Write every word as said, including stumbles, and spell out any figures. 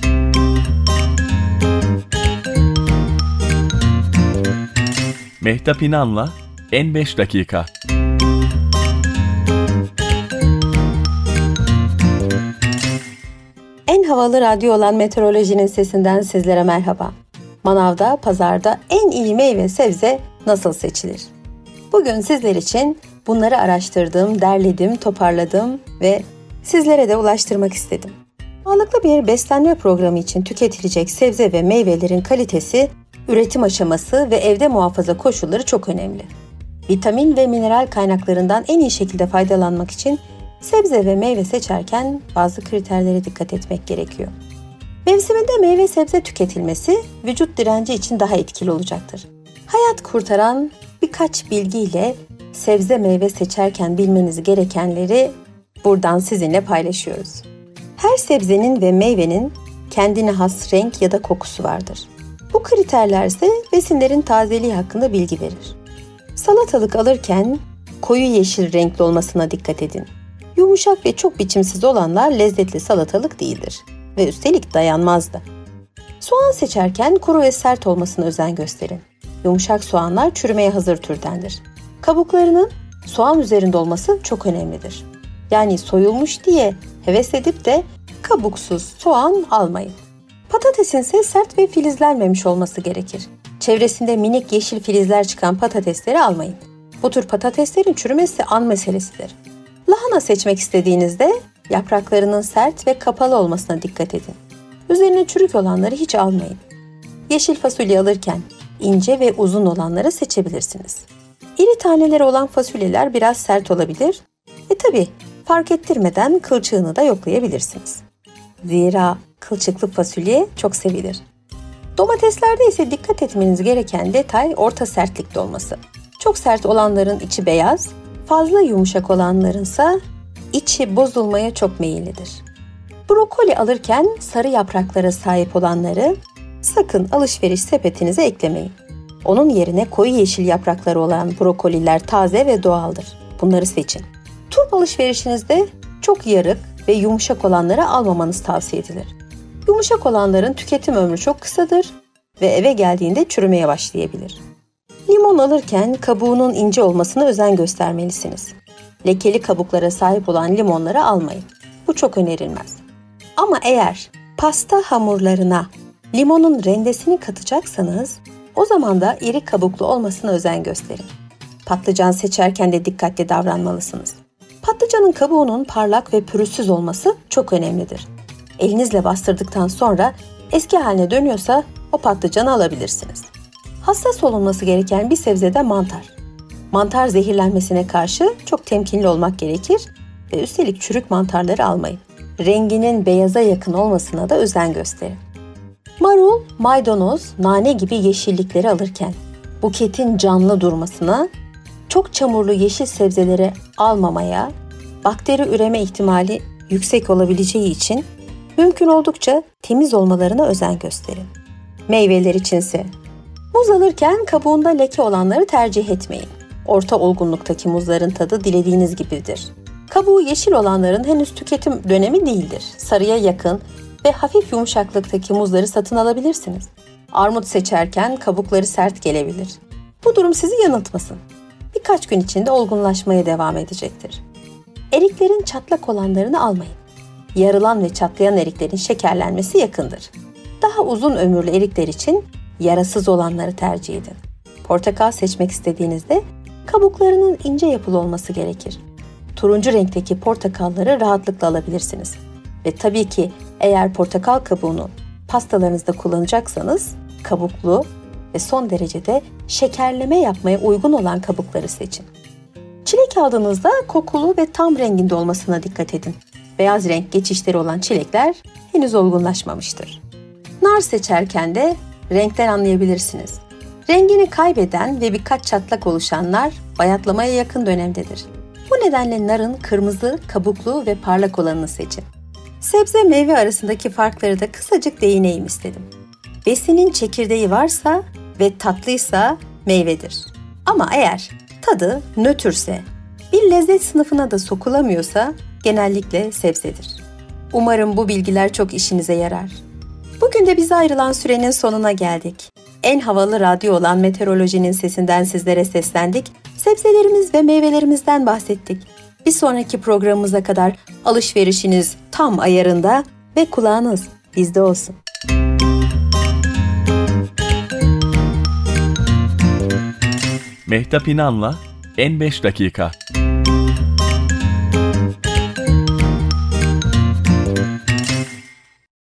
Mehtap İnan'la En beş Dakika. En havalı radyo olan Meteorolojinin sesinden sizlere merhaba. Manavda, pazarda en iyi meyve sebze nasıl seçilir? Bugün sizler için bunları araştırdım, derledim, toparladım ve sizlere de ulaştırmak istedim. Sağlıklı bir beslenme programı için tüketilecek sebze ve meyvelerin kalitesi, üretim aşaması ve evde muhafaza koşulları çok önemli. Vitamin ve mineral kaynaklarından en iyi şekilde faydalanmak için sebze ve meyve seçerken bazı kriterlere dikkat etmek gerekiyor. Mevsiminde meyve sebze tüketilmesi vücut direnci için daha etkili olacaktır. Hayat kurtaran birkaç bilgiyle sebze meyve seçerken bilmeniz gerekenleri buradan sizinle paylaşıyoruz. Her sebzenin ve meyvenin kendine has renk ya da kokusu vardır. Bu kriterler ise besinlerin tazeliği hakkında bilgi verir. Salatalık alırken koyu yeşil renkli olmasına dikkat edin. Yumuşak ve çok biçimsiz olanlar lezzetli salatalık değildir ve üstelik dayanmaz da. Soğan seçerken kuru ve sert olmasına özen gösterin. Yumuşak soğanlar çürümeye hazır türdendir. Kabuklarının soğan üzerinde olması çok önemlidir. Yani soyulmuş diye heves edip de kabuksuz soğan almayın. Patatesin ise sert ve filizlenmemiş olması gerekir. Çevresinde minik yeşil filizler çıkan patatesleri almayın. Bu tür patateslerin çürümesi an meselesidir. Lahana seçmek istediğinizde yapraklarının sert ve kapalı olmasına dikkat edin. Üzerine çürük olanları hiç almayın. Yeşil fasulye alırken ince ve uzun olanları seçebilirsiniz. İri taneleri olan fasulyeler biraz sert olabilir. E tabi fark ettirmeden kılçığını da yoklayabilirsiniz. Zira kılçıklı fasulye çok sevilir. Domateslerde ise dikkat etmeniz gereken detay orta sertlikte olması. Çok sert olanların içi beyaz, fazla yumuşak olanlarınsa içi bozulmaya çok meyillidir. Brokoli alırken sarı yapraklara sahip olanları sakın alışveriş sepetinize eklemeyin. Onun yerine koyu yeşil yaprakları olan brokoliler taze ve doğaldır. Bunları seçin. Turp alışverişinizde çok yarık ve yumuşak olanları almamanız tavsiye edilir. Yumuşak olanların tüketim ömrü çok kısadır ve eve geldiğinde çürümeye başlayabilir. Limon alırken kabuğunun ince olmasına özen göstermelisiniz. Lekeli kabuklara sahip olan limonları almayın. Bu çok önerilmez. Ama eğer pasta hamurlarına limonun rendesini katacaksanız o zaman da iri kabuklu olmasına özen gösterin. Patlıcan seçerken de dikkatli davranmalısınız. Patlıcanın kabuğunun parlak ve pürüzsüz olması çok önemlidir. Elinizle bastırdıktan sonra eski haline dönüyorsa o patlıcanı alabilirsiniz. Hassas olunması gereken bir sebze de mantar. Mantar zehirlenmesine karşı çok temkinli olmak gerekir ve üstelik çürük mantarları almayın. Renginin beyaza yakın olmasına da özen gösterin. Marul, maydanoz, nane gibi yeşillikleri alırken buketin canlı durmasına, çok çamurlu yeşil sebzeleri almamaya, bakteri üreme ihtimali yüksek olabileceği için mümkün oldukça temiz olmalarına özen gösterin. Meyveler içinse muz alırken kabuğunda leke olanları tercih etmeyin. Orta olgunluktaki muzların tadı dilediğiniz gibidir. Kabuğu yeşil olanların henüz tüketim dönemi değildir. Sarıya yakın ve hafif yumuşaklıktaki muzları satın alabilirsiniz. Armut seçerken kabukları sert gelebilir. Bu durum sizi yanıltmasın. Birkaç gün içinde olgunlaşmaya devam edecektir. Eriklerin çatlak olanlarını almayın. Yarılan ve çatlayan eriklerin şekerlenmesi yakındır. Daha uzun ömürlü erikler için yarasız olanları tercih edin. Portakal seçmek istediğinizde kabuklarının ince yapılı olması gerekir. Turuncu renkteki portakalları rahatlıkla alabilirsiniz. Ve tabii ki eğer portakal kabuğunu pastalarınızda kullanacaksanız kabuklu ve son derecede şekerleme yapmaya uygun olan kabukları seçin. Çilek aldığınızda kokulu ve tam renginde olmasına dikkat edin. Beyaz renk geçişleri olan çilekler henüz olgunlaşmamıştır. Nar seçerken de renkten anlayabilirsiniz. Rengini kaybeden ve birkaç çatlak oluşan nar bayatlamaya yakın dönemdedir. Bu nedenle narın kırmızı, kabuklu ve parlak olanını seçin. Sebze meyve arasındaki farkları da kısacık değineyim istedim. Besinin çekirdeği varsa ve tatlıysa meyvedir. Ama eğer tadı nötrse, bir lezzet sınıfına da sokulamıyorsa genellikle sebzedir. Umarım bu bilgiler çok işinize yarar. Bugün de bize ayrılan sürenin sonuna geldik. En havalı radyo olan Meteorolojinin Sesinden sizlere seslendik. Sebzelerimiz ve meyvelerimizden bahsettik. Bir sonraki programımıza kadar alışverişiniz tam ayarında ve kulağınız bizde olsun. Mehtap İnan'la En beş Dakika.